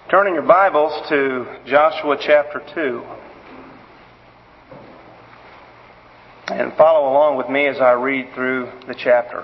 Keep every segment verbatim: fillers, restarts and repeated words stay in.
Turning your Bibles to Joshua chapter two. And follow along with me as I read through the chapter.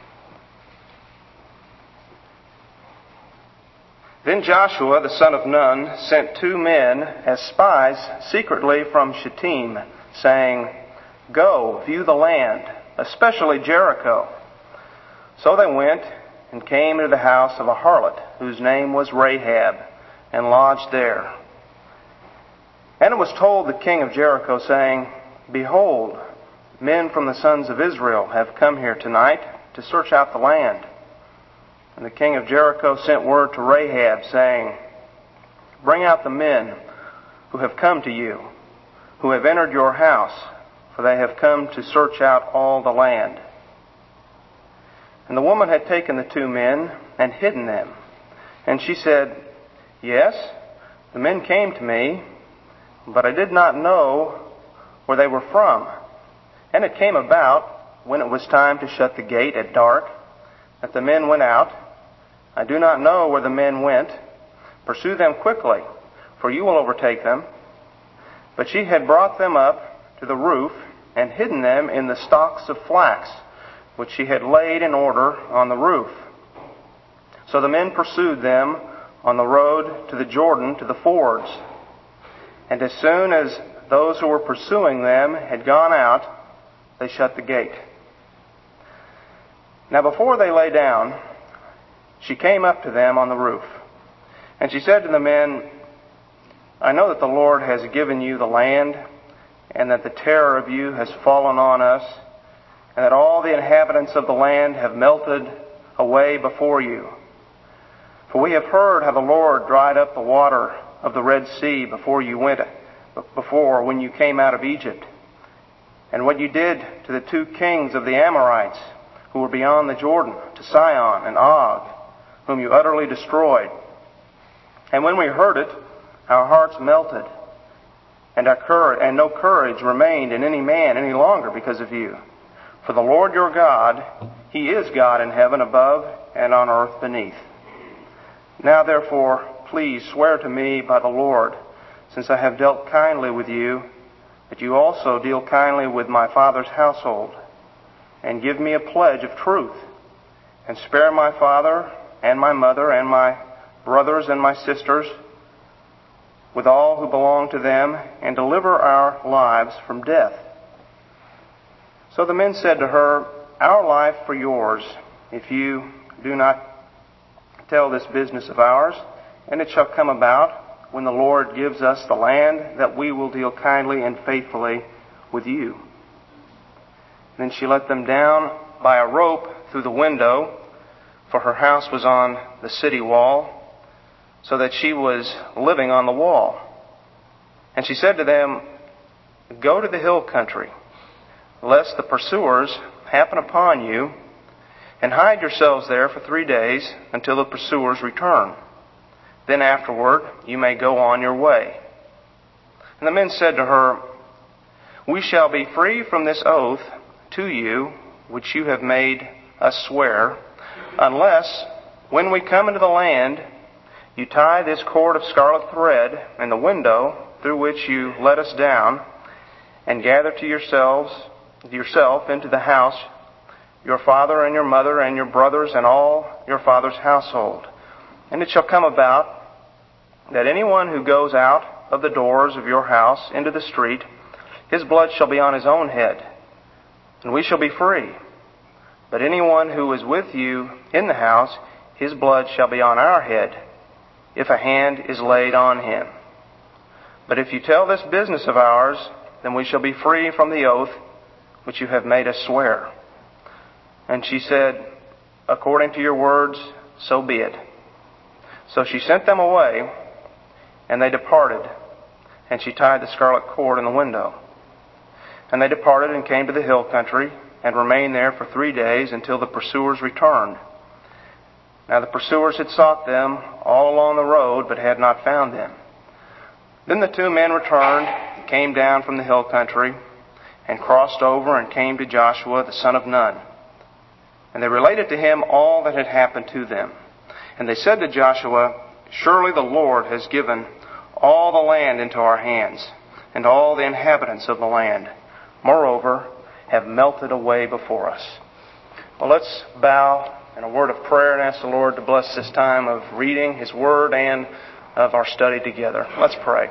Then Joshua, the son of Nun, sent two men as spies secretly from Shittim, saying, "Go, view the land, especially Jericho." So they went and came into the house of a harlot, whose name was Rahab, and lodged there. And it was told the king of Jericho, saying, "Behold, men from the sons of Israel have come here tonight to search out the land." And the king of Jericho sent word to Rahab, saying, "Bring out the men who have come to you, who have entered your house, for they have come to search out all the land." And the woman had taken the two men and hidden them. And she said, "Yes, the men came to me, but I did not know where they were from. And it came about, when it was time to shut the gate at dark, that the men went out. I do not know where the men went. Pursue them quickly, for you will overtake them." But she had brought them up to the roof and hidden them in the stalks of flax, which she had laid in order on the roof. So the men pursued them on the road to the Jordan to the fords. And as soon as those who were pursuing them had gone out, they shut the gate. Now before they lay down, she came up to them on the roof. And she said to the men, "I know that the Lord has given you the land, and that the terror of you has fallen on us, and that all the inhabitants of the land have melted away before you. For we have heard how the Lord dried up the water of the Red Sea before you went, before when you came out of Egypt, and what you did to the two kings of the Amorites who were beyond the Jordan, to Sihon and Og, whom you utterly destroyed. And when we heard it, our hearts melted, and our courage, and no courage remained in any man any longer because of you. For the Lord your God, He is God in heaven above and on earth beneath. Now therefore, please swear to me by the Lord, since I have dealt kindly with you, that you also deal kindly with my father's household, and give me a pledge of truth, and spare my father and my mother and my brothers and my sisters, with all who belong to them, and deliver our lives from death." So the men said to her, "Our life for yours, if you do not tell this business of ours. And it shall come about, when the Lord gives us the land, that we will deal kindly and faithfully with you." Then she let them down by a rope through the window, for her house was on the city wall, so that she was living on the wall. And she said to them, "Go to the hill country, lest the pursuers happen upon you, and hide yourselves there for three days until the pursuers return. Then afterward you may go on your way." And the men said to her, "We shall be free from this oath to you, which you have made us swear, unless, when we come into the land, you tie this cord of scarlet thread in the window through which you let us down, and gather to yourselves yourself into the house your father and your mother and your brothers and all your father's household. And it shall come about that anyone who goes out of the doors of your house into the street, his blood shall be on his own head, and we shall be free. But anyone who is with you in the house, his blood shall be on our head, if a hand is laid on him. But if you tell this business of ours, then we shall be free from the oath which you have made us swear." And she said, "According to your words, so be it." So she sent them away, and they departed, and she tied the scarlet cord in the window. And they departed and came to the hill country, and remained there for three days until the pursuers returned. Now the pursuers had sought them all along the road, but had not found them. Then the two men returned, came down from the hill country, and crossed over and came to Joshua the son of Nun. And they related to him all that had happened to them. And they said to Joshua, surely the Lord has given all the land into our hands, and all the inhabitants of the land, moreover, have melted away before us. Well, let's bow in a word of prayer and ask the Lord to bless this time of reading His Word and of our study together. Let's pray.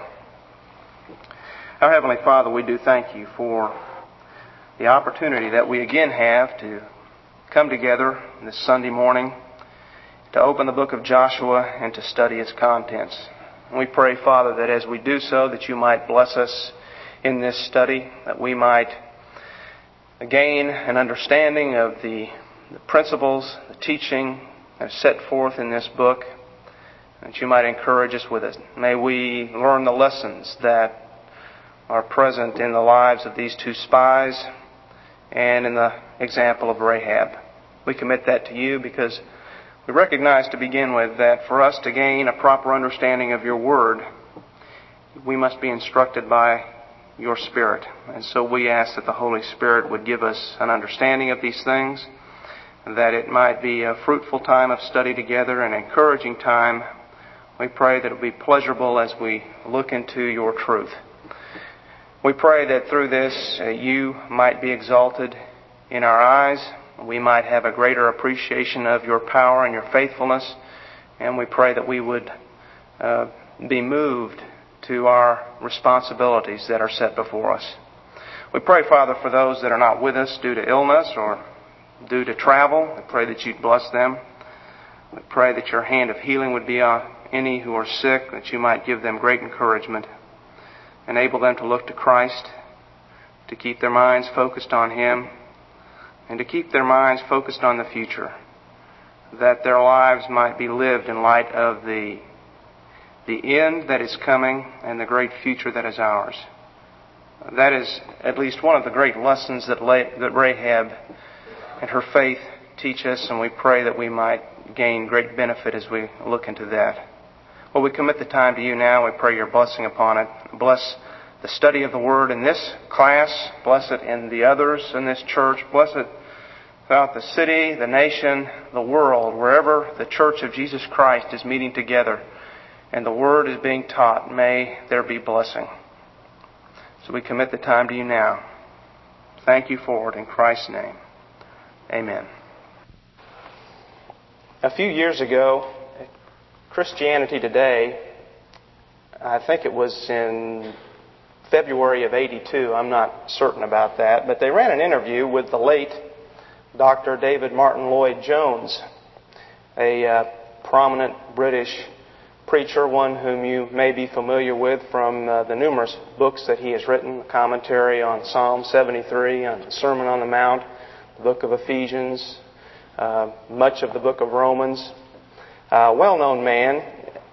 Our Heavenly Father, we do thank You for the opportunity that we again have to come together this Sunday morning to open the book of Joshua and to study its contents. And we pray, Father, that as we do so, that You might bless us in this study, that we might gain an understanding of the, the principles, the teaching that is set forth in this book, that You might encourage us with it. May we learn the lessons that are present in the lives of these two spies and in the example of Rahab. We commit that to You because we recognize to begin with that for us to gain a proper understanding of Your Word, we must be instructed by Your Spirit. And so we ask that the Holy Spirit would give us an understanding of these things, that it might be a fruitful time of study together, an encouraging time. We pray that it will be pleasurable as we look into Your truth. We pray that through this uh, You might be exalted in our eyes. We might have a greater appreciation of Your power and Your faithfulness. And we pray that we would uh, be moved to our responsibilities that are set before us. We pray, Father, for those that are not with us due to illness or due to travel. We pray that You'd bless them. We pray that Your hand of healing would be on any who are sick, that You might give them great encouragement. Enable them to look to Christ, to keep their minds focused on Him, and to keep their minds focused on the future, that their lives might be lived in light of the, the end that is coming and the great future that is ours. That is at least one of the great lessons that, that Rahab and her faith teach us, and we pray that we might gain great benefit as we look into that. Well, we commit the time to You now. We pray Your blessing upon it. Bless the study of the Word in this class. Bless it in the others in this church. Bless it throughout the city, the nation, the world, wherever the Church of Jesus Christ is meeting together and the Word is being taught. May there be blessing. So we commit the time to You now. Thank You for it in Christ's name. Amen. A few years ago, Christianity Today, I think it was in February of eighty-two, I'm not certain about that, but they ran an interview with the late Doctor David Martin Lloyd Jones, a uh, prominent British preacher, one whom you may be familiar with from uh, the numerous books that he has written, a commentary on Psalm seventy-three, on the Sermon on the Mount, the book of Ephesians, uh, much of the book of Romans. A uh, well-known man.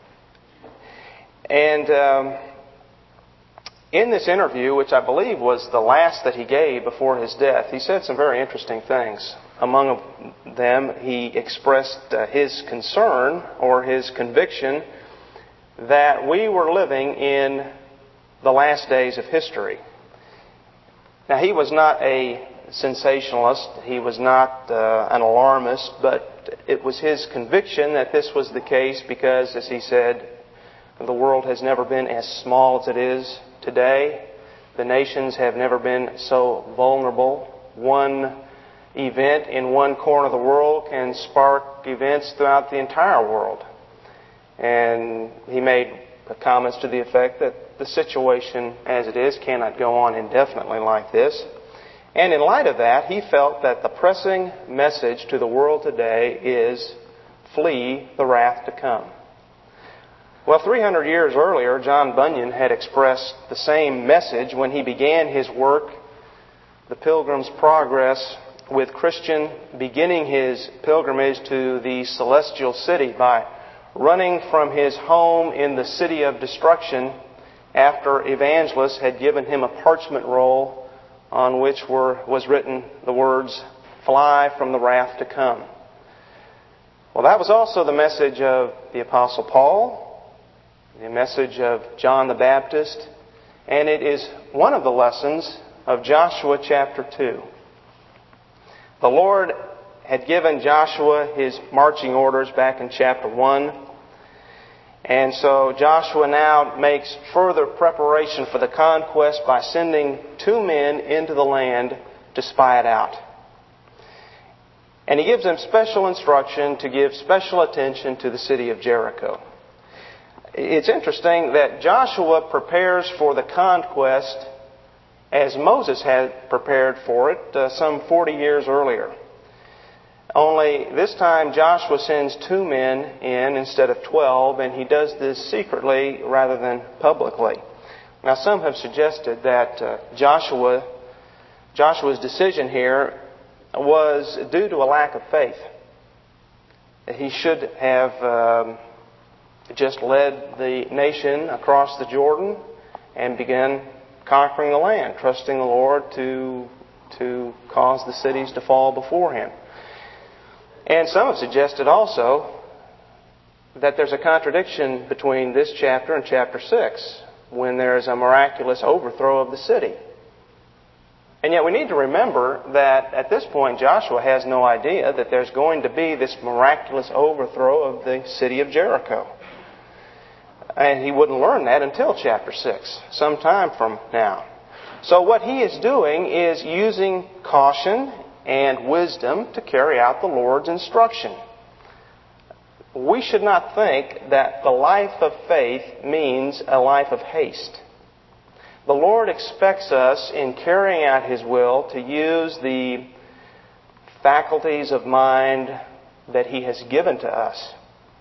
And um, in this interview, which I believe was the last that he gave before his death, he said some very interesting things. Among them, he expressed uh, his concern or his conviction that we were living in the last days of history. Now, he was not a sensationalist. He was not uh, an alarmist, but it was his conviction that this was the case because, as he said, the world has never been as small as it is today. The nations have never been so vulnerable. One event in one corner of the world can spark events throughout the entire world. And he made comments to the effect that the situation as it is cannot go on indefinitely like this. And in light of that, he felt that the pressing message to the world today is flee the wrath to come. Well, three hundred years earlier, John Bunyan had expressed the same message when he began his work, The Pilgrim's Progress, with Christian beginning his pilgrimage to the celestial city by running from his home in the city of destruction after evangelists had given him a parchment roll on which were, was written the words, "Fly from the wrath to come." Well, that was also the message of the Apostle Paul, the message of John the Baptist, and it is one of the lessons of Joshua chapter two. The Lord had given Joshua his marching orders back in chapter one, And so Joshua now makes further preparation for the conquest by sending two men into the land to spy it out. And he gives them special instruction to give special attention to the city of Jericho. It's interesting that Joshua prepares for the conquest as Moses had prepared for it uh, some forty years earlier. Only this time Joshua sends two men in instead of twelve, and he does this secretly rather than publicly. Now some have suggested that uh, Joshua, Joshua's decision here was due to a lack of faith. He should have um, just led the nation across the Jordan and began conquering the land, trusting the Lord to, to cause the cities to fall before him. And some have suggested also that there's a contradiction between this chapter and chapter six, when there is a miraculous overthrow of the city. And yet we need to remember that at this point Joshua has no idea that there's going to be this miraculous overthrow of the city of Jericho. And he wouldn't learn that until chapter six, some time from now. So what he is doing is using caution and wisdom to carry out the Lord's instruction. We should not think that the life of faith means a life of haste. The Lord expects us in carrying out His will to use the faculties of mind that He has given to us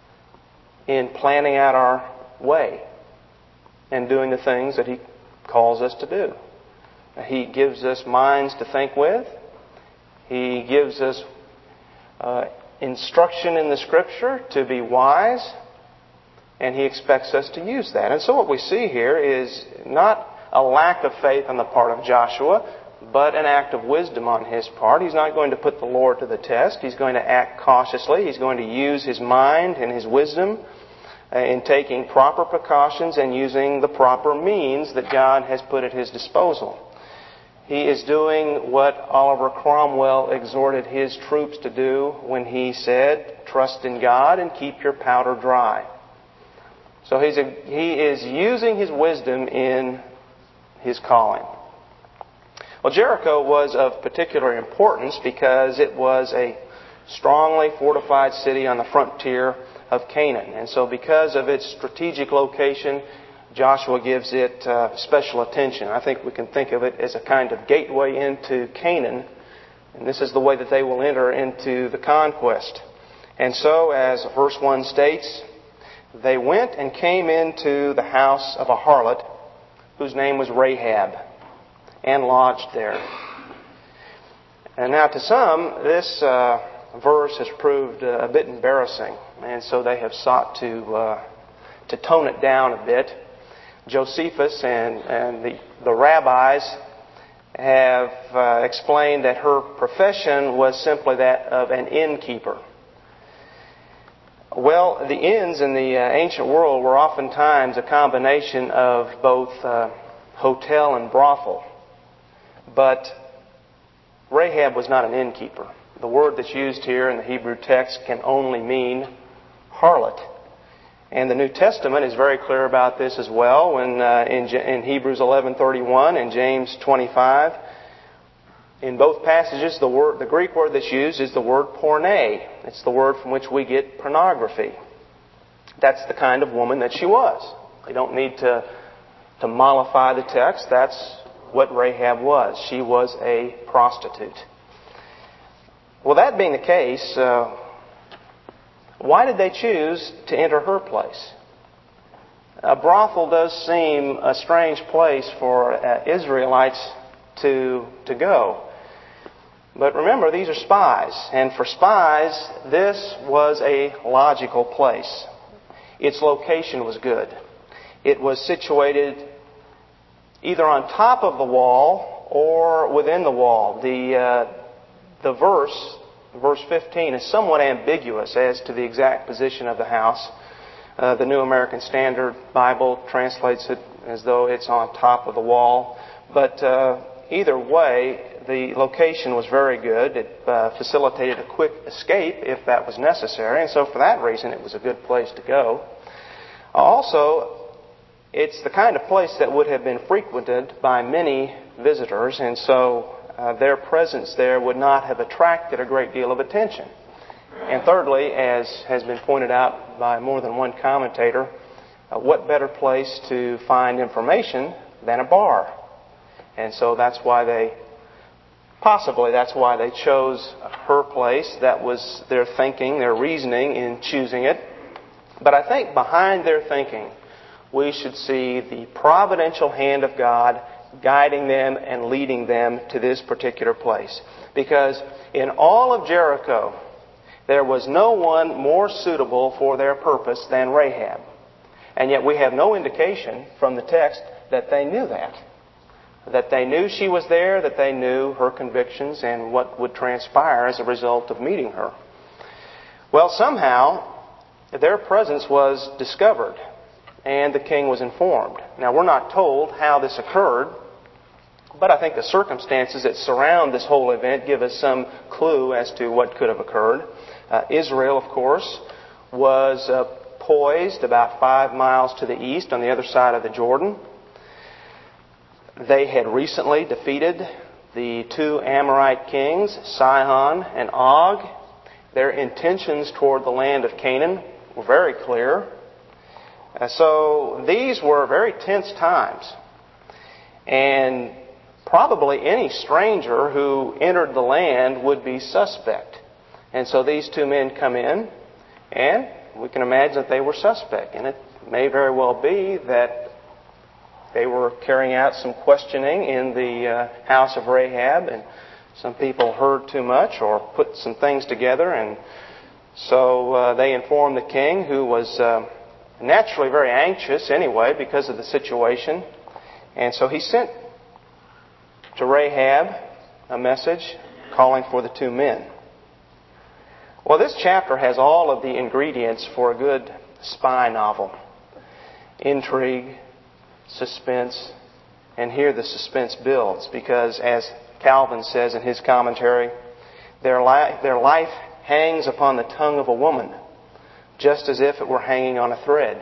in planning out our way and doing the things that He calls us to do. He gives us minds to think with. He gives us uh, instruction in the Scripture to be wise, and He expects us to use that. And so what we see here is not a lack of faith on the part of Joshua, but an act of wisdom on his part. He's not going to put the Lord to the test. He's going to act cautiously. He's going to use his mind and his wisdom in taking proper precautions and using the proper means that God has put at his disposal. He is doing what Oliver Cromwell exhorted his troops to do when he said, "Trust in God and keep your powder dry." So he's a, he is using his wisdom in his calling. Well, Jericho was of particular importance because it was a strongly fortified city on the frontier of Canaan. And so because of its strategic location, Joshua gives it uh, special attention. I think we can think of it as a kind of gateway into Canaan. And this is the way that they will enter into the conquest. And so, as verse one states, they went and came into the house of a harlot whose name was Rahab, and lodged there. And now to some, this uh, verse has proved uh, a bit embarrassing, and so they have sought to uh, to tone it down a bit. Josephus and, and the, the rabbis have uh, explained that her profession was simply that of an innkeeper. Well, the inns in the uh, ancient world were oftentimes a combination of both uh, hotel and brothel. But Rahab was not an innkeeper. The word that's used here in the Hebrew text can only mean harlot. And the New Testament is very clear about this as well when uh, in, in Hebrews eleven thirty-one and James twenty-five. In both passages, the word, the Greek word that's used is the word porne. It's the word from which we get pornography. That's the kind of woman that she was. We don't need to, to mollify the text. That's what Rahab was. She was a prostitute. Well, that being the case, uh, why did they choose to enter her place? A brothel does seem a strange place for uh, Israelites to, to go. But remember, these are spies. And for spies, this was a logical place. Its location was good. It was situated either on top of the wall or within the wall. The, uh, the verse, verse fifteen, is somewhat ambiguous as to the exact position of the house. Uh, the New American Standard Bible translates it as though it's on top of the wall. But uh, either way, the location was very good. It uh, facilitated a quick escape if that was necessary. And so for that reason, it was a good place to go. Also, it's the kind of place that would have been frequented by many visitors, and so uh, their presence there would not have attracted a great deal of attention. And thirdly, as has been pointed out by more than one commentator, uh, what better place to find information than a bar? And so that's why they, possibly that's why they chose her place. That was their thinking, their reasoning in choosing it. But I think behind their thinking, we should see the providential hand of God guiding them and leading them to this particular place. Because in all of Jericho, there was no one more suitable for their purpose than Rahab. And yet we have no indication from the text that they knew that. That they knew she was there, that they knew her convictions and what would transpire as a result of meeting her. Well, somehow, their presence was discovered, and the king was informed. Now, we're not told how this occurred, but I think the circumstances that surround this whole event give us some clue as to what could have occurred. Uh, Israel, of course, was uh, poised about five miles to the east on the other side of the Jordan. They had recently defeated the two Amorite kings, Sihon and Og. Their intentions toward the land of Canaan were very clear. Uh, so these were very tense times. And probably any stranger who entered the land would be suspect. And so these two men come in, and we can imagine that they were suspect. And it may very well be that they were carrying out some questioning in the uh, house of Rahab, and some people heard too much or put some things together, and so uh, they informed the king, who was uh, naturally very anxious anyway because of the situation. And so he sent to Rahab a message calling for the two men. Well, this chapter has all of the ingredients for a good spy novel. Intrigue, suspense, and here the suspense builds because, as Calvin says in his commentary, their, li- their life hangs upon the tongue of a woman, just as if it were hanging on a thread.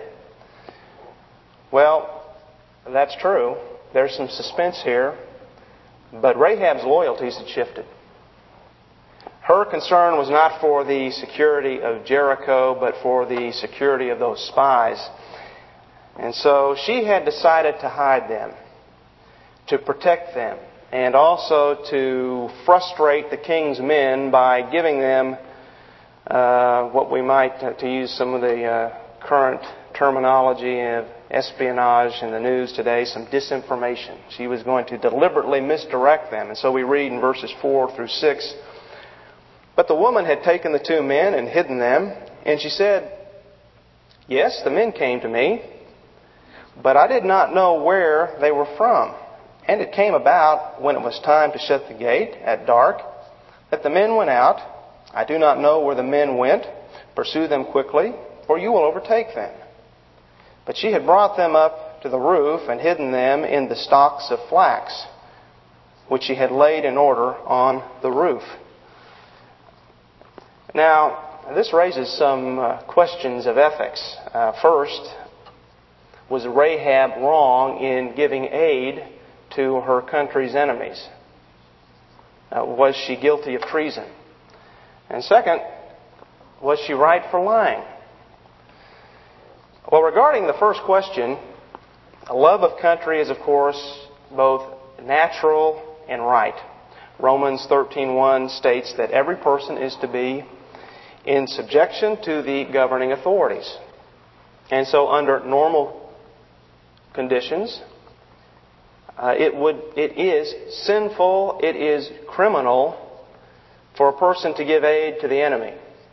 Well, that's true. There's some suspense here, but Rahab's loyalties had shifted. Her concern was not for the security of Jericho, but for the security of those spies. And so she had decided to hide them, to protect them, and also to frustrate the king's men by giving them uh, what we might, uh, to use some of the uh, current terminology of espionage in the news today, some disinformation. She was going to deliberately misdirect them. And so we read in verses four through six, "But the woman had taken the two men and hidden them, and she said, 'Yes, the men came to me, but I did not know where they were from. And it came about, when it was time to shut the gate at dark, that the men went out. I do not know where the men went. Pursue them quickly, for you will overtake them.' But she had brought them up to the roof and hidden them in the stalks of flax, which she had laid in order on the roof." Now, this raises some uh, questions of ethics. Uh, first, was Rahab wrong in giving aid to her country's enemies? Uh, was she guilty of treason? And second, was she right for lying? Well, regarding the first question, a love of country is, of course, both natural and right. Romans thirteen one states that every person is to be in subjection to the governing authorities. And so under normal conditions, uh, it would, it is sinful, it is criminal for a person to give aid to the enemy.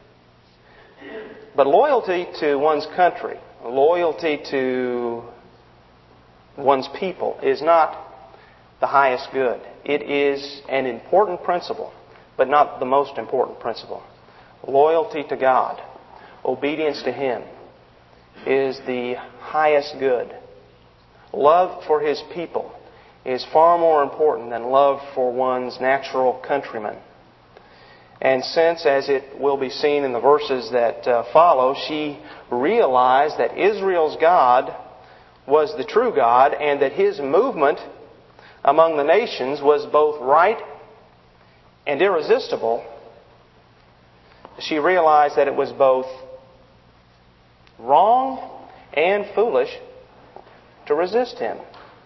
But loyalty to one's country, loyalty to one's people is not the highest good. It is an important principle, but not the most important principle. Loyalty to God, obedience to Him, is the highest good. Love for His people is far more important than love for one's natural countrymen. And since, as it will be seen in the verses that uh, follow, she realized that Israel's God was the true God and that His movement among the nations was both right and irresistible, she realized that it was both wrong and foolish to resist Him.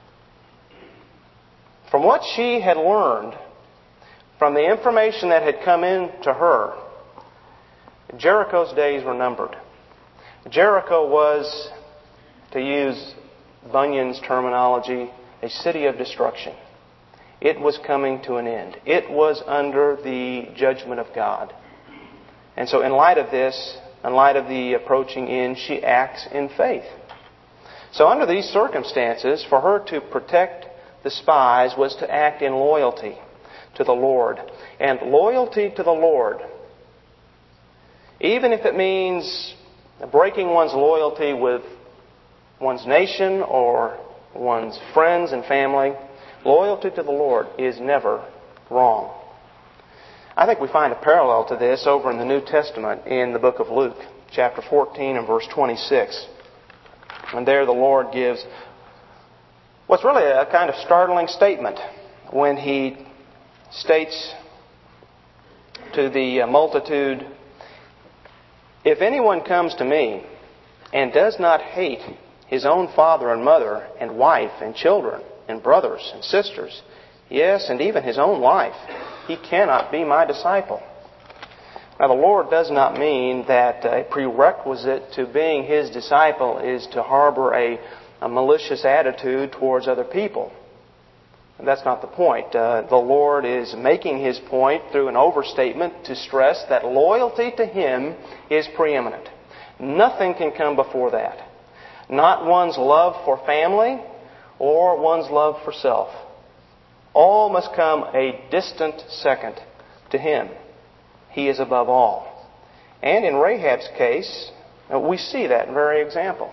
From what she had learned, from the information that had come in to her, Jericho's days were numbered. Jericho was, to use Bunyan's terminology, a city of destruction. It was coming to an end. It was under the judgment of God. And so in light of this, in light of the approaching end, she acts in faith. So under these circumstances, for her to protect the spies was to act in loyalty to the Lord. And loyalty to the Lord, even if it means breaking one's loyalty with one's nation or one's friends and family, loyalty to the Lord is never wrong. I think we find a parallel to this over in the New Testament in the book of Luke, chapter fourteen and verse twenty-six. And there the Lord gives what's really a kind of startling statement when He states to the multitude, "If anyone comes to me and does not hate his own father and mother and wife and children and brothers and sisters, yes, and even his own life, he cannot be my disciple." Now, the Lord does not mean that a prerequisite to being His disciple is to harbor a, a malicious attitude towards other people. That's not the point. Uh, the Lord is making His point through an overstatement to stress that loyalty to Him is preeminent. Nothing can come before that. Not one's love for family or one's love for self. All must come a distant second to Him. He is above all. And in Rahab's case, we see that very example.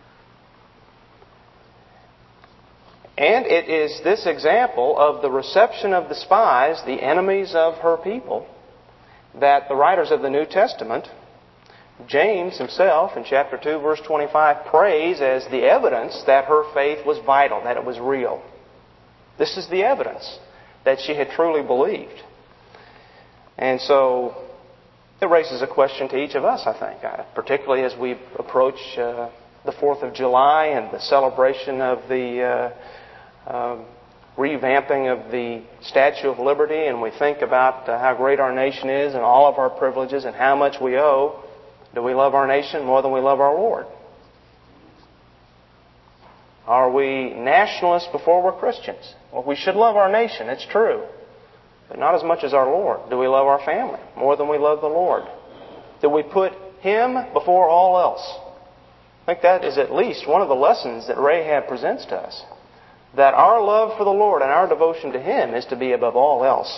And it is this example of the reception of the spies, the enemies of her people, that the writers of the New Testament, James himself in chapter two verse twenty-five, praise as the evidence that her faith was vital, that it was real. This is the evidence that she had truly believed. And so it raises a question to each of us, I think, particularly as we approach uh, the fourth of July and the celebration of the uh, uh, revamping of the Statue of Liberty, and we think about uh, how great our nation is and all of our privileges and how much we owe. Do we love our nation more than we love our Lord? Are we nationalists before we're Christians? Well, we should love our nation, it's true. But not as much as our Lord. Do we love our family more than we love the Lord? Do we put Him before all else? I think that is at least one of the lessons that Rahab presents to us. That our love for the Lord and our devotion to Him is to be above all else.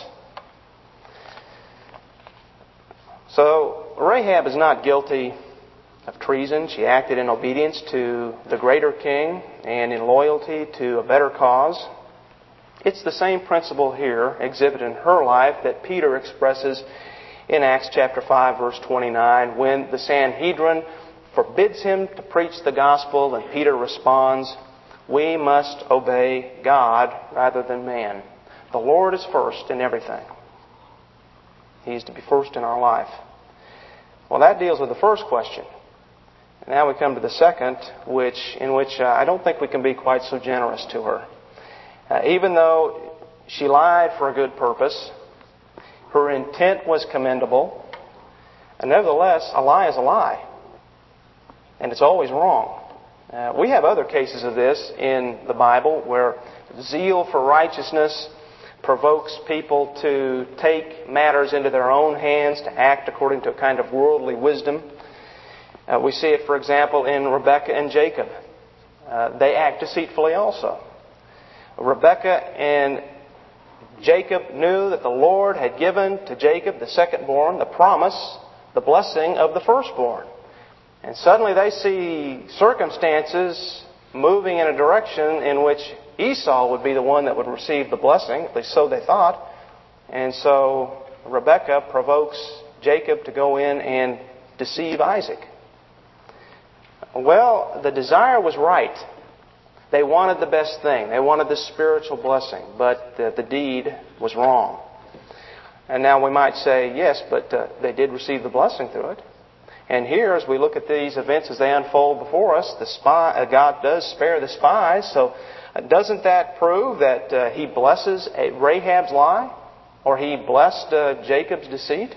So, Rahab is not guilty of treason. She acted in obedience to the greater king and in loyalty to a better cause. It's the same principle here exhibited in her life that Peter expresses in Acts chapter five verse twenty-nine when the Sanhedrin forbids him to preach the gospel and Peter responds, "We must obey God rather than man. The Lord is first in everything. He is to be first in our life." Well, that deals with the first question. Now we come to the second, which in which uh, I don't think we can be quite so generous to her. Uh, even though she lied for a good purpose, her intent was commendable, and nevertheless, a lie is a lie. And it's always wrong. Uh, we have other cases of this in the Bible where zeal for righteousness provokes people to take matters into their own hands, to act according to a kind of worldly wisdom. Uh, we see it, for example, in Rebekah and Jacob. Uh, they act deceitfully also. Rebekah and Jacob knew that the Lord had given to Jacob, the secondborn, the promise, the blessing of the firstborn. And suddenly they see circumstances moving in a direction in which Esau would be the one that would receive the blessing, at least so they thought. And so Rebekah provokes Jacob to go in and deceive Isaac? Well, the desire was right. They wanted the best thing. They wanted the spiritual blessing, but the, the deed was wrong. And now we might say, yes, but uh, they did receive the blessing through it. And here, as we look at these events as they unfold before us, the spy, uh, God does spare the spies. So uh, doesn't that prove that uh, He blesses Rahab's lie? Or He blessed uh, Jacob's deceit?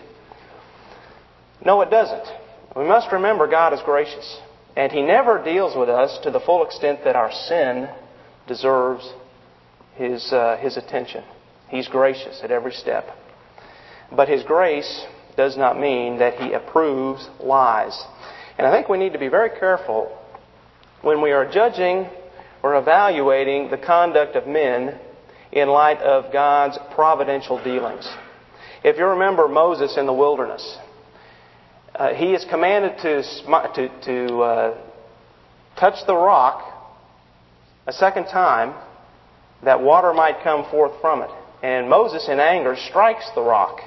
No, it doesn't. We must remember God is gracious. And He never deals with us to the full extent that our sin deserves His, uh, His attention. He's gracious at every step. But His grace does not mean that He approves lies. And I think we need to be very careful when we are judging or evaluating the conduct of men in light of God's providential dealings. If you remember Moses in the wilderness, uh, he is commanded to, to, to uh, touch the rock a second time that water might come forth from it. And Moses in anger strikes the rock.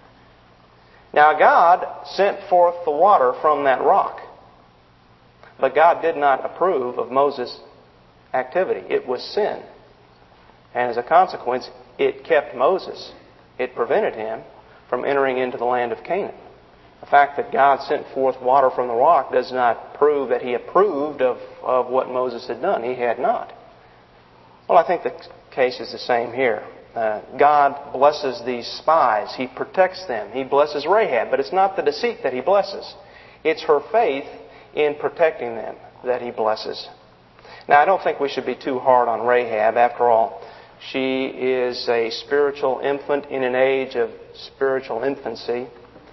Now God sent forth the water from that rock. But God did not approve of Moses' activity. It was sin. And as a consequence, it kept Moses. It prevented him from entering into the land of Canaan. The fact that God sent forth water from the rock does not prove that He approved of, of what Moses had done. He had not. Well, I think the case is the same here. Uh, God blesses these spies. He protects them. He blesses Rahab. But it's not the deceit that He blesses. It's her faith in protecting them that He blesses. Now, I don't think we should be too hard on Rahab. After all, she is a spiritual infant in an age of spiritual infancy.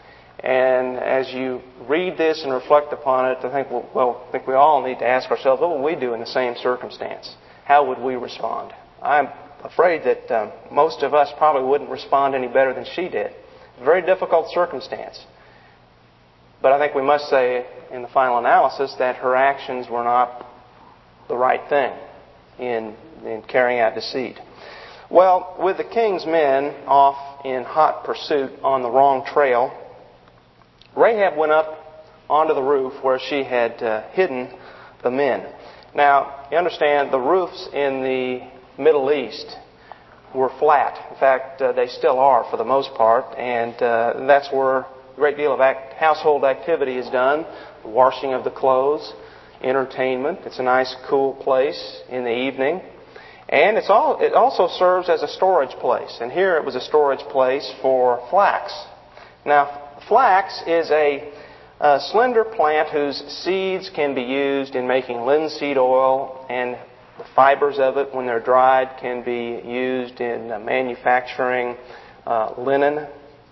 And as you read this and reflect upon it, I think, well, well, I think we all need to ask ourselves, what would we do in the same circumstance? How would we respond? I'm afraid that um, most of us probably wouldn't respond any better than she did. A very difficult circumstance. But I think we must say in the final analysis that her actions were not the right thing in, in carrying out deceit. Well, with the king's men off in hot pursuit on the wrong trail, Rahab went up onto the roof where she had uh, hidden the men. Now, you understand, the roofs in the Middle East were flat. In fact, uh, they still are for the most part, and uh, that's where a great deal of act- household activity is done. The washing of the clothes, entertainment. It's a nice, cool place in the evening. And it's all, it also serves as a storage place. And here it was a storage place for flax. Now, flax is a, a slender plant whose seeds can be used in making linseed oil, and the fibers of it, when they're dried, can be used in uh, manufacturing uh, linen.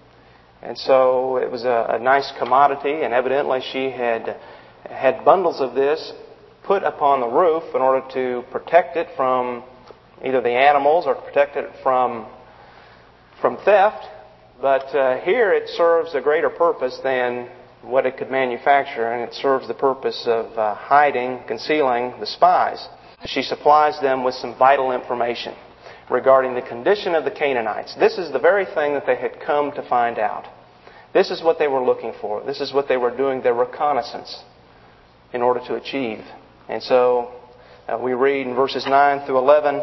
And so it was a, a nice commodity, and evidently she had had bundles of this put upon the roof in order to protect it from either the animals or to protect it from, from theft. But uh, here it serves a greater purpose than what it could manufacture, and it serves the purpose of uh, hiding, concealing the spies. She supplies them with some vital information regarding the condition of the Canaanites. This is the very thing that they had come to find out. This is what they were looking for. This is what they were doing their reconnaissance in order to achieve. And so uh, we read in verses nine through eleven,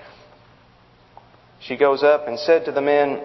she goes up and said to the men,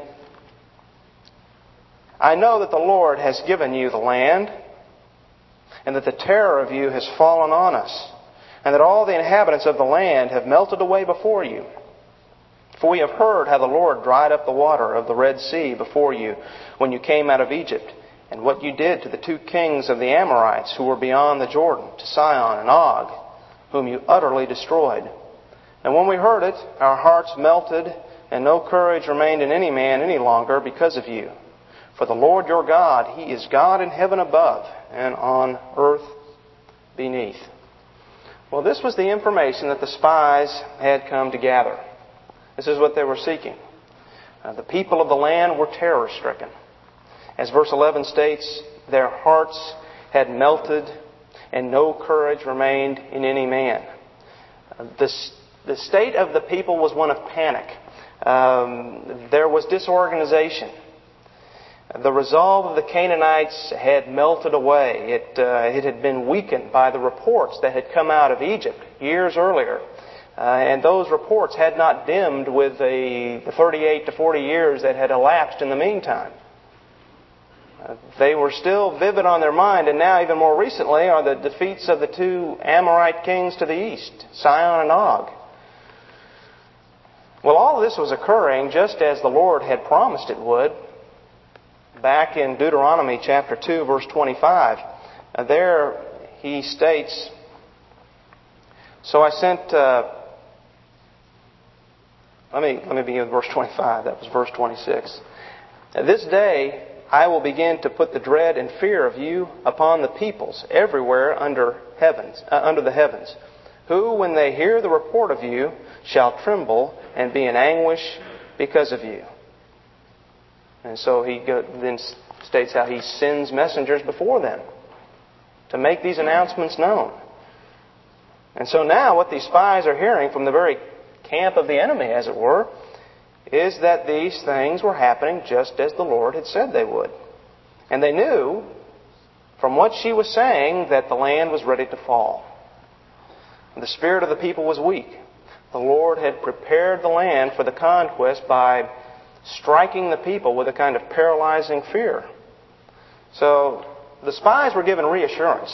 I know that the Lord has given you the land, and that the terror of you has fallen on us, and that all the inhabitants of the land have melted away before you. For we have heard how the Lord dried up the water of the Red Sea before you when you came out of Egypt, and what you did to the two kings of the Amorites who were beyond the Jordan, to Sihon and Og, whom you utterly destroyed. And when we heard it, our hearts melted, and no courage remained in any man any longer because of you. For the Lord your God, He is God in heaven above and on earth beneath. Well, this was the information that the spies had come to gather. This is what they were seeking. Uh, the people of the land were terror-stricken. As verse eleven states, their hearts had melted and no courage remained in any man. Uh, the, the state of the people was one of panic. Um, there was disorganization. The resolve of the Canaanites had melted away. It, uh, it had been weakened by the reports that had come out of Egypt years earlier. Uh, and those reports had not dimmed with the, the thirty-eight to forty years that had elapsed in the meantime. Uh, they were still vivid on their mind, and now even more recently are the defeats of the two Amorite kings to the east, Sihon and Og. Well, all of this was occurring just as the Lord had promised it would. Back in Deuteronomy chapter two, verse twenty-five, uh, there he states, So I sent... Uh, Let me, let me begin with verse twenty-five. That was verse twenty-six. This day I will begin to put the dread and fear of you upon the peoples everywhere under heavens, uh, under the heavens, who, when they hear the report of you, shall tremble and be in anguish because of you. And so he go, then states how he sends messengers before them to make these announcements known. And so now what these spies are hearing from the very camp of the enemy, as it were, is that these things were happening just as the Lord had said they would. And they knew from what she was saying that the land was ready to fall. The spirit of the people was weak. The Lord had prepared the land for the conquest by striking the people with a kind of paralyzing fear. So the spies were given reassurance.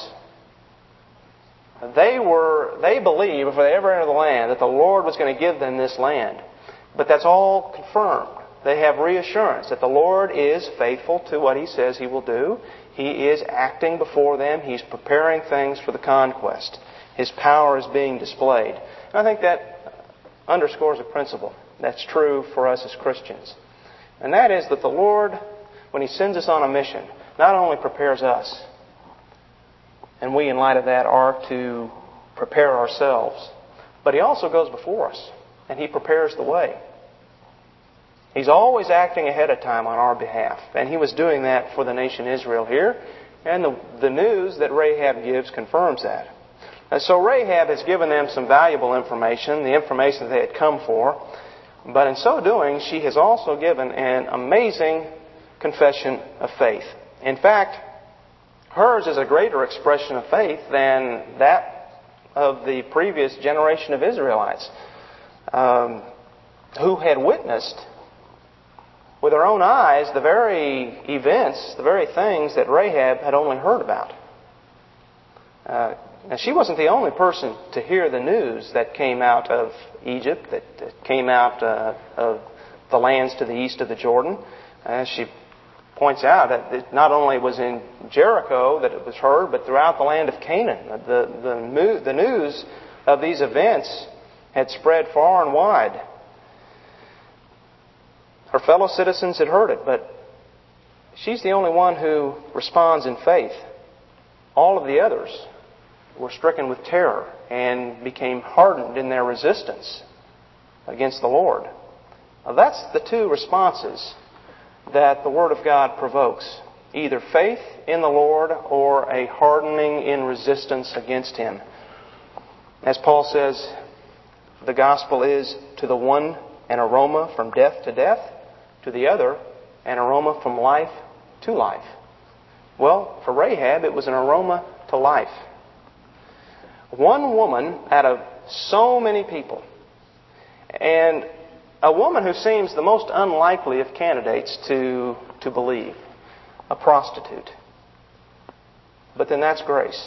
They were, they believed, before they ever entered the land, that the Lord was going to give them this land. But that's all confirmed. They have reassurance that the Lord is faithful to what He says He will do. He is acting before them. He's preparing things for the conquest. His power is being displayed. And I think that underscores a principle that's true for us as Christians. And that is that the Lord, when He sends us on a mission, not only prepares us, and we, in light of that, are to prepare ourselves, but He also goes before us, and He prepares the way. He's always acting ahead of time on our behalf, and He was doing that for the nation Israel here, and the, the news that Rahab gives confirms that. And so Rahab has given them some valuable information, the information that they had come for, but in so doing, she has also given an amazing confession of faith. In fact, hers is a greater expression of faith than that of the previous generation of Israelites, um, who had witnessed with their own eyes the very events, the very things that Rahab had only heard about. Uh, now, she wasn't the only person to hear the news that came out of Egypt, that, that came out uh, of the lands to the east of the Jordan. As she points out, that it not only was in Jericho that it was heard, but throughout the land of Canaan. The, the, the news of these events had spread far and wide. Her fellow citizens had heard it, but she's the only one who responds in faith. All of the others were stricken with terror and became hardened in their resistance against the Lord. Now, that's the two responses that the Word of God provokes. Either faith in the Lord or a hardening in resistance against Him. As Paul says, the gospel is to the one an aroma from death to death, to the other an aroma from life to life. Well, for Rahab, it was an aroma to life. One woman out of so many people, and a woman who seems the most unlikely of candidates to, to believe, a prostitute. But then that's grace.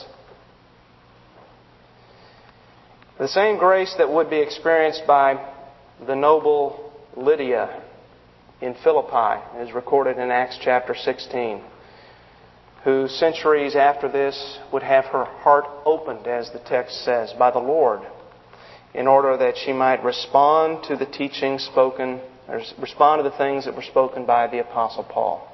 The same grace that would be experienced by the noble Lydia in Philippi is recorded in Acts chapter sixteen, who centuries after this would have her heart opened, as the text says, by the Lord, in order that she might respond to the teaching spoken, or respond to the things that were spoken by the Apostle Paul.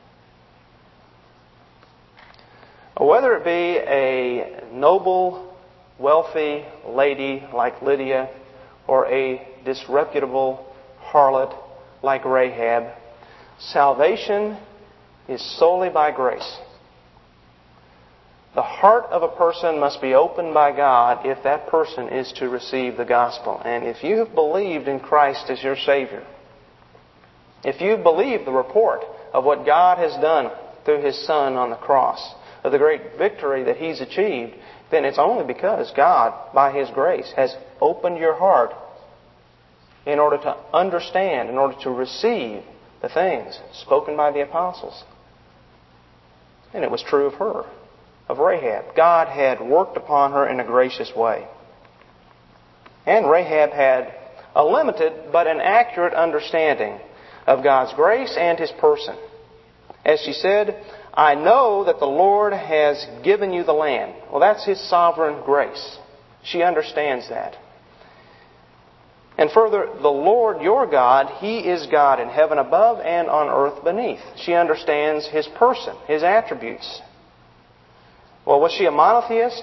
Whether it be a noble, wealthy lady like Lydia, or a disreputable harlot like Rahab, salvation is solely by grace. The heart of a person must be opened by God if that person is to receive the gospel. And if you have believed in Christ as your Savior, if you've believed the report of what God has done through His Son on the cross, of the great victory that He's achieved, then it's only because God, by His grace, has opened your heart in order to understand, in order to receive the things spoken by the apostles. And it was true of her, of Rahab. God had worked upon her in a gracious way. And Rahab had a limited but an accurate understanding of God's grace and His person. As she said, I know that the Lord has given you the land. Well, that's His sovereign grace. She understands that. And further, the Lord your God, He is God in heaven above and on earth beneath. She understands His person, His attributes. Well, was she a monotheist?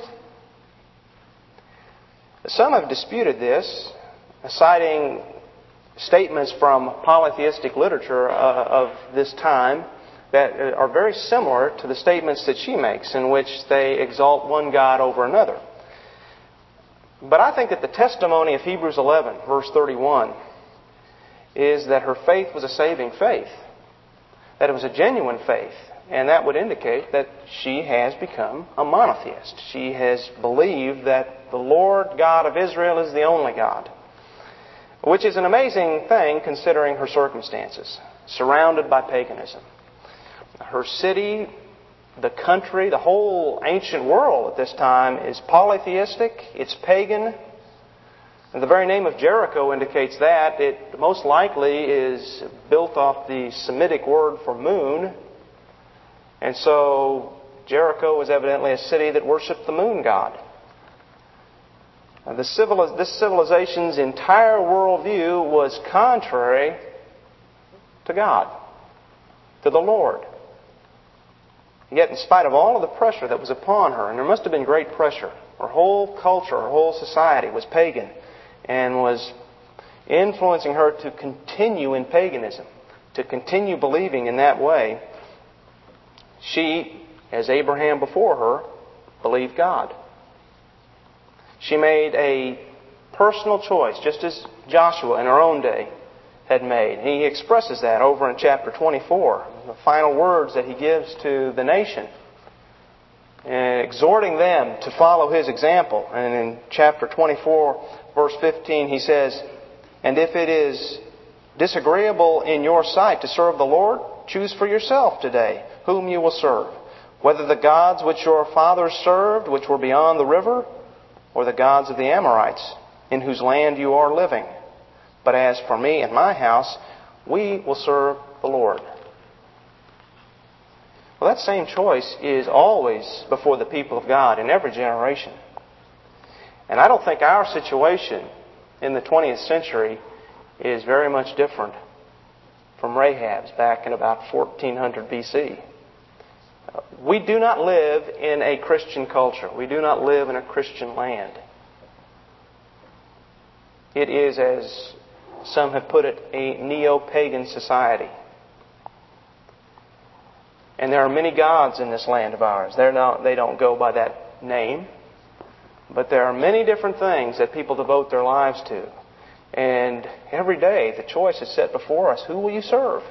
Some have disputed this, citing statements from polytheistic literature uh, of this time that are very similar to the statements that she makes, in which they exalt one God over another. But I think that the testimony of Hebrews eleven, verse thirty-one, is that her faith was a saving faith, that it was a genuine faith, and that would indicate that she has become a monotheist. She has believed that the Lord God of Israel is the only God, which is an amazing thing considering her circumstances, surrounded by paganism. Her city, the country, the whole ancient world at this time is polytheistic, it's pagan. And the very name of Jericho indicates that. It most likely is built off the Semitic word for moon. And so Jericho was evidently a city that worshipped the moon god. The civil, this civilization's entire worldview was contrary to God, to the Lord. Yet in spite of all of the pressure that was upon her, and there must have been great pressure, her whole culture, her whole society was pagan and was influencing her to continue in paganism, to continue believing in that way. She, as Abraham before her, believed God. She made a personal choice, just as Joshua in her own day had made. He expresses that over in chapter twenty-four, the final words that he gives to the nation, exhorting them to follow his example. And in chapter twenty-four, verse fifteen, he says, "And if it is disagreeable in your sight to serve the Lord, choose for yourself today whom you will serve, whether the gods which your fathers served, which were beyond the river, or the gods of the Amorites, in whose land you are living. But as for me and my house, we will serve the Lord." Well, that same choice is always before the people of God in every generation. And I don't think our situation in the twentieth century is very much different from Rahab's back in about fourteen hundred B C. We do not live in a Christian culture. We do not live in a Christian land. It is, as some have put it, a neo-pagan society. And there are many gods in this land of ours. They're not, they don't go by that name. But there are many different things that people devote their lives to. And every day the choice is set before us. Who will you serve?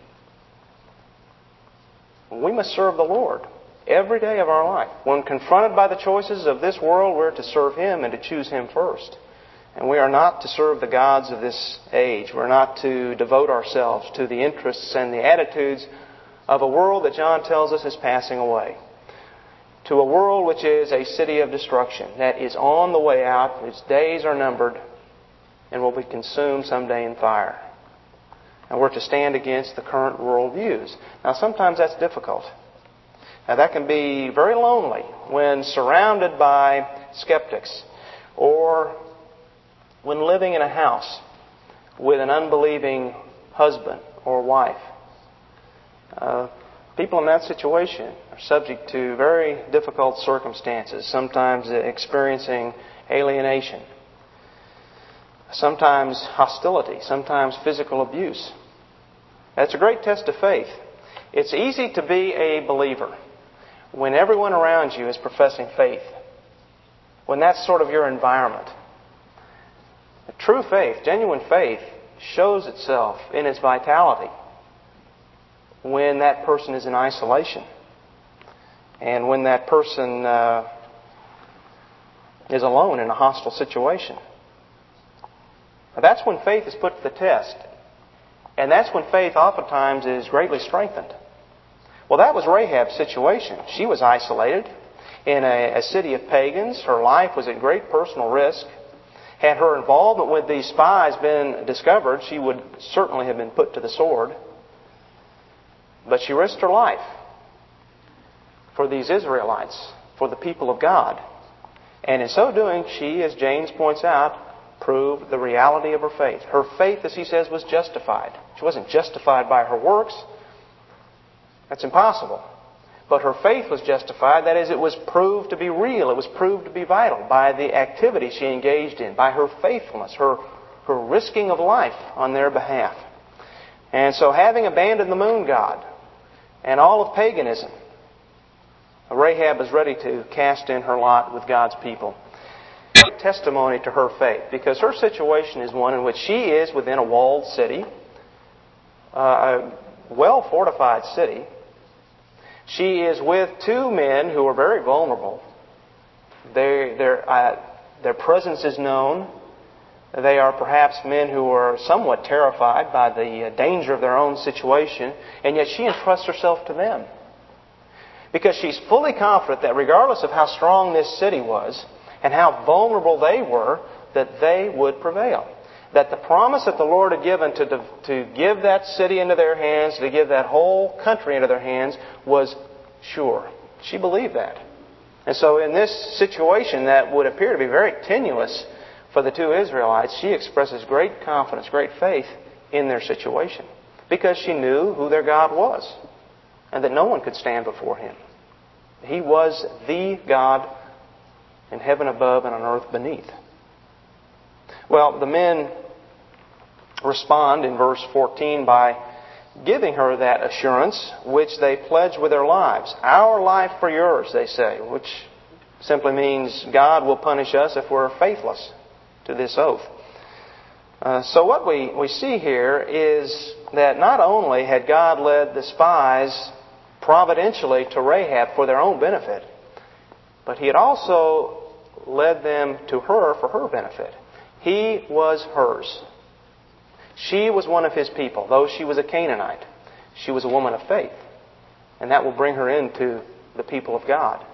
We must serve the Lord every day of our life. When confronted by the choices of this world, we're to serve Him and to choose Him first. And we are not to serve the gods of this age. We're not to devote ourselves to the interests and the attitudes of a world that John tells us is passing away. To a world which is a city of destruction, that is on the way out, its days are numbered, and will be consumed someday in fire. And we're to stand against the current world views. Now, sometimes that's difficult. Now, that can be very lonely when surrounded by skeptics, or when living in a house with an unbelieving husband or wife. Uh, people in that situation are subject to very difficult circumstances, sometimes experiencing alienation, sometimes hostility, sometimes physical abuse. That's a great test of faith. It's easy to be a believer when everyone around you is professing faith, when that's sort of your environment. True faith, genuine faith, shows itself in its vitality when that person is in isolation and when that person uh, is alone in a hostile situation. Now, that's when faith is put to the test. And that's when faith oftentimes is greatly strengthened. Well, that was Rahab's situation. She was isolated in a, a city of pagans. Her life was at great personal risk. Had her involvement with these spies been discovered, she would certainly have been put to the sword. But she risked her life for these Israelites, for the people of God. And in so doing, she, as James points out, proved the reality of her faith. Her faith, as he says, was justified. She wasn't justified by her works. That's impossible. But her faith was justified. That is, it was proved to be real. It was proved to be vital by the activity she engaged in, by her faithfulness, her, her risking of life on their behalf. And so, having abandoned the moon god and all of paganism, Rahab is ready to cast in her lot with God's people. Testimony to her faith, because her situation is one in which she is within a walled city, uh, a well-fortified city. She is with two men who are very vulnerable. They, their, uh, their presence is known. They are perhaps men who are somewhat terrified by the danger of their own situation, and yet she entrusts herself to them. Because she's fully confident that regardless of how strong this city was, and how vulnerable they were, that they would prevail. That the promise that the Lord had given to, to give that city into their hands, to give that whole country into their hands, was sure. She believed that. And so in this situation that would appear to be very tenuous for the two Israelites, she expresses great confidence, great faith in their situation. Because she knew who their God was. And that no one could stand before Him. He was the God in heaven above and on earth beneath. Well, the men respond in verse fourteen by giving her that assurance which they pledge with their lives. Our life for yours, they say, which simply means God will punish us if we're faithless to this oath. Uh, so what we, we see here is that not only had God led the spies providentially to Rahab for their own benefit, but He had also led them to her for her benefit. He was hers. She was one of His people. Though she was a Canaanite, she was a woman of faith. And that will bring her into the people of God.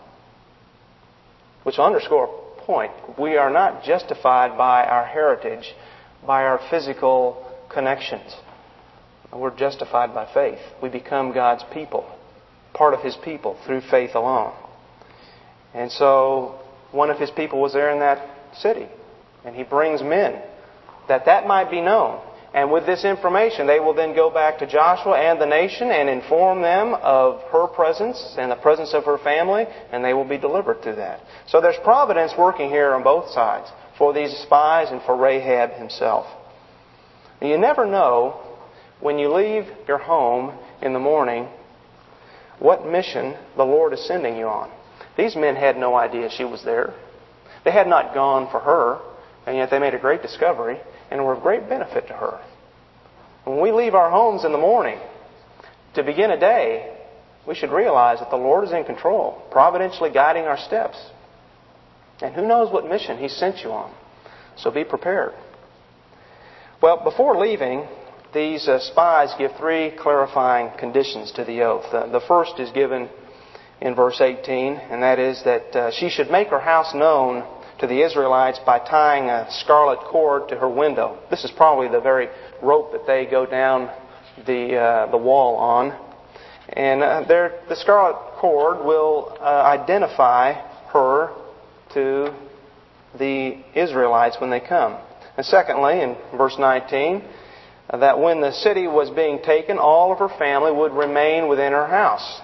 Which will underscore a point. We are not justified by our heritage, by our physical connections. We're justified by faith. We become God's people, part of His people, through faith alone. And so, one of His people was there in that city. And He brings men that that might be known. And with this information, they will then go back to Joshua and the nation and inform them of her presence and the presence of her family, and they will be delivered through that. So there's providence working here on both sides, for these spies and for Rahab himself. And you never know, when you leave your home in the morning, what mission the Lord is sending you on. These men had no idea she was there. They had not gone for her, and yet they made a great discovery and were of great benefit to her. When we leave our homes in the morning to begin a day, we should realize that the Lord is in control, providentially guiding our steps. And who knows what mission He sent you on. So be prepared. Well, before leaving, these uh, spies give three clarifying conditions to the oath. Uh, the first is given in verse eighteen, and that is that uh, she should make her house known to the Israelites by tying a scarlet cord to her window. This is probably the very rope that they go down the uh, the wall on. And uh, the scarlet cord will uh, identify her to the Israelites when they come. And secondly, in verse nineteen, uh, that when the city was being taken, all of her family would remain within her house,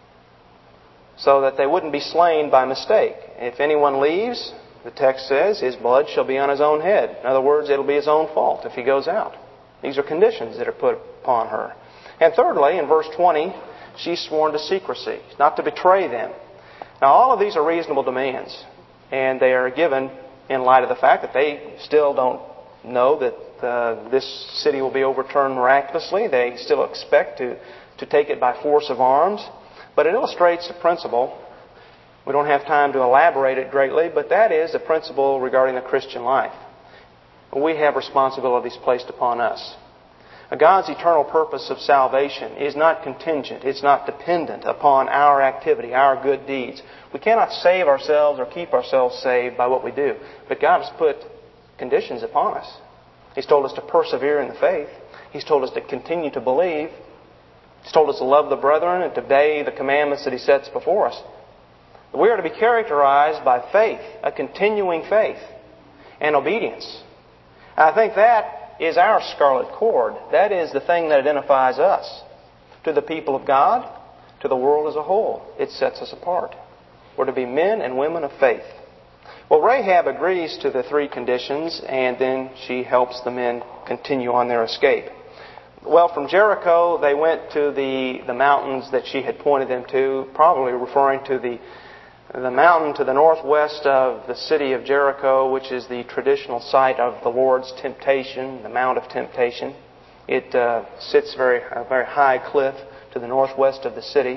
so that they wouldn't be slain by mistake. If anyone leaves, the text says, his blood shall be on his own head. In other words, it'll be his own fault if he goes out. These are conditions that are put upon her. And thirdly, in verse twenty, she's sworn to secrecy, not to betray them. Now, all of these are reasonable demands, and they are given in light of the fact that they still don't know that uh, this city will be overturned miraculously. They still expect to, to take it by force of arms, but it illustrates the principle. We don't have time to elaborate it greatly, but that is the principle regarding the Christian life. We have responsibilities placed upon us. God's eternal purpose of salvation is not contingent. It's not dependent upon our activity, our good deeds. We cannot save ourselves or keep ourselves saved by what we do. But God has put conditions upon us. He's told us to persevere in the faith. He's told us to continue to believe. He's told us to love the brethren and to obey the commandments that He sets before us. We are to be characterized by faith, a continuing faith, and obedience. And I think that is our scarlet cord. That is the thing that identifies us to the people of God, to the world as a whole. It sets us apart. We're to be men and women of faith. Well, Rahab agrees to the three conditions, and then she helps the men continue on their escape. Well, from Jericho, they went to the, the mountains that she had pointed them to, probably referring to the The mountain to the northwest of the city of Jericho, which is the traditional site of the Lord's temptation, the Mount of Temptation. It uh, sits very a very high cliff to the northwest of the city.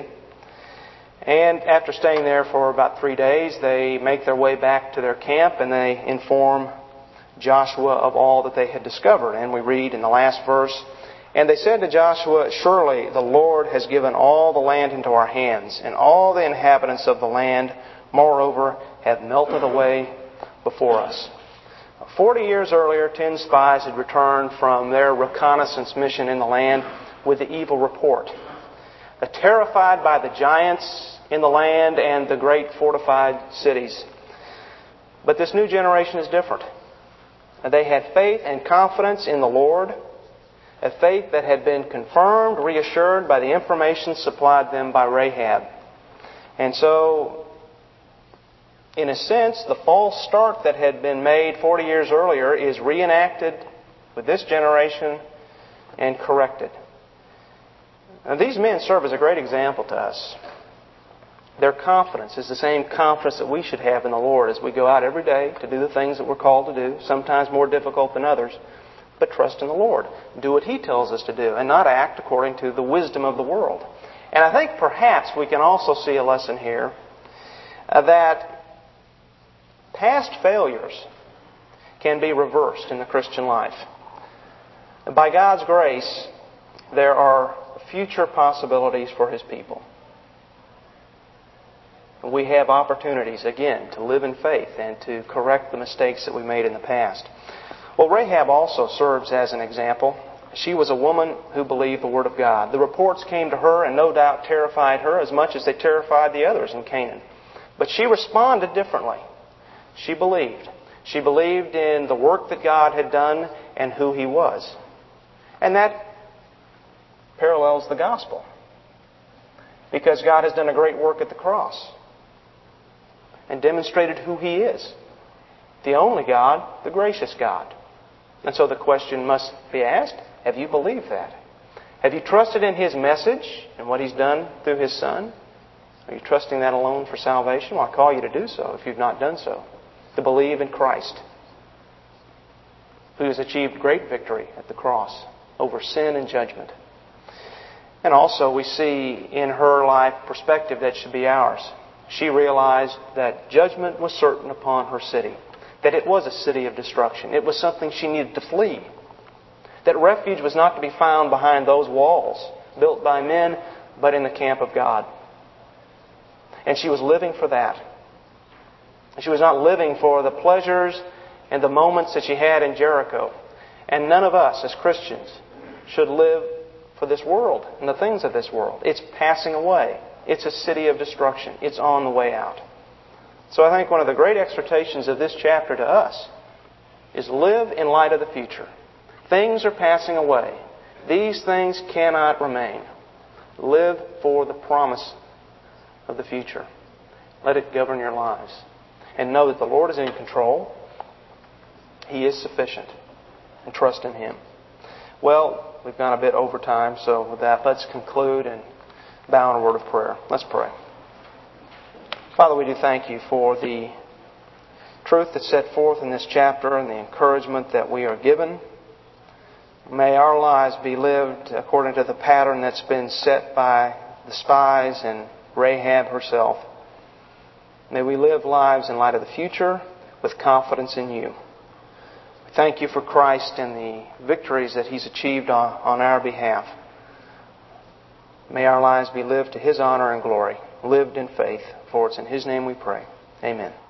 And after staying there for about three days, they make their way back to their camp and they inform Joshua of all that they had discovered. And we read in the last verse, "And they said to Joshua, Surely the Lord has given all the land into our hands, and all the inhabitants of the land, moreover, have melted away before us." Forty years earlier, ten spies had returned from their reconnaissance mission in the land with the evil report. Terrified by the giants in the land and the great fortified cities. But this new generation is different. They had faith and confidence in the Lord, a faith that had been confirmed, reassured by the information supplied them by Rahab. And so, in a sense, the false start that had been made forty years earlier is reenacted with this generation and corrected. Now, these men serve as a great example to us. Their confidence is the same confidence that we should have in the Lord as we go out every day to do the things that we're called to do, sometimes more difficult than others. But trust in the Lord. Do what He tells us to do and not act according to the wisdom of the world. And I think perhaps we can also see a lesson here uh, that past failures can be reversed in the Christian life. By God's grace, there are future possibilities for His people. We have opportunities, again, to live in faith and to correct the mistakes that we made in the past. Well, Rahab also serves as an example. She was a woman who believed the Word of God. The reports came to her and no doubt terrified her as much as they terrified the others in Canaan. But she responded differently. She believed. She believed in the work that God had done and who He was. And that parallels the gospel. Because God has done a great work at the cross and demonstrated who He is. The only God, the gracious God. And so the question must be asked, have you believed that? Have you trusted in His message and what He's done through His Son? Are you trusting that alone for salvation? Well, I call you to do so if you've not done so. To believe in Christ, who has achieved great victory at the cross over sin and judgment. And also we see in her life perspective that should be ours. She realized that judgment was certain upon her city. That it was a city of destruction. It was something she needed to flee. That refuge was not to be found behind those walls built by men, but in the camp of God. And she was living for that. She was not living for the pleasures and the moments that she had in Jericho. And none of us as Christians should live for this world and the things of this world. It's passing away. It's a city of destruction. It's on the way out. So I think one of the great exhortations of this chapter to us is live in light of the future. Things are passing away. These things cannot remain. Live for the promise of the future. Let it govern your lives. And know that the Lord is in control. He is sufficient. And trust in Him. Well, we've gone a bit over time, so with that, let's conclude and bow in a word of prayer. Let's pray. Father, we do thank You for the truth that's set forth in this chapter and the encouragement that we are given May our lives be lived according to the pattern that's been set by the spies and Rahab herself. May we live lives in light of the future with confidence in You. We thank You for Christ and the victories that He's achieved on, on our behalf. May our lives be lived to His honor and glory, lived in faith, for it's in His name we pray. Amen.